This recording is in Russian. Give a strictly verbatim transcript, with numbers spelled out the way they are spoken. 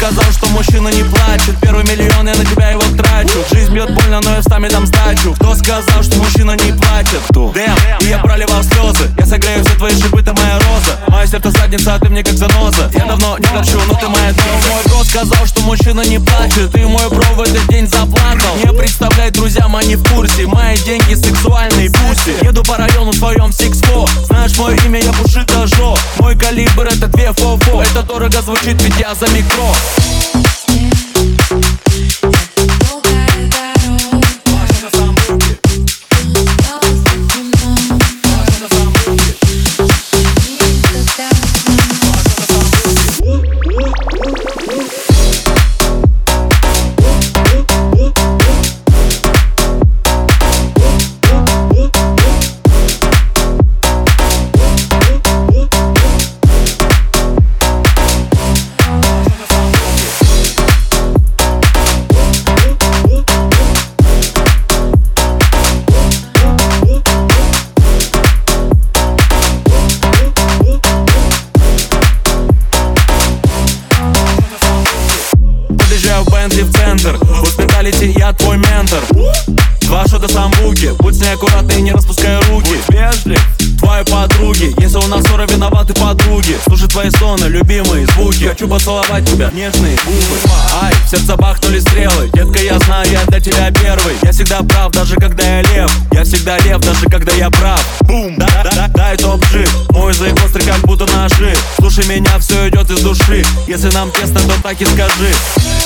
сказал, что мужчина не плачет? Первый миллион, я на тебя его трачу. Жизнь бьет больно, но я встами дам сдачу. Кто сказал, что мужчина не плачет? Дэм, и я проливал слезы. Я согрею все твои шипы, ты моя роза. Мое сердце задница, а ты мне как заноза. Я давно не торчу, но ты моя доза. Мой бро сказал, что мужчина не плачет. Ты мой бро в этот день заплакал. Не представляй, друзьям, они в курсе. Мои деньги сексуальные пуси. Еду по району в своем сикс-фо. Знаешь мое имя, я Пушита Жо. Мой калибр это две фо-фо. Это дорого звучит, ведь я за микро. В Бентли в центр, госпиталити, я твой ментор. Два шота самбуки, будь с ней аккуратный и не распускай руки. Вежлив, твои подруги, если у нас ссора, виноваты подруги. Слушай твои стоны, любимые звуки. Хочу поцеловать тебя, нежные губы. Ай, в сердце бахнули стрелы. Детка, я знаю, я для тебя первый. Я всегда прав, даже когда я лев. Я всегда лев, даже когда я прав. Бум, да, да, да, дай топ-джип. Мой язык острый, как будто ножи. Слушай меня, все идет из души. Если нам тесно, то так и скажи.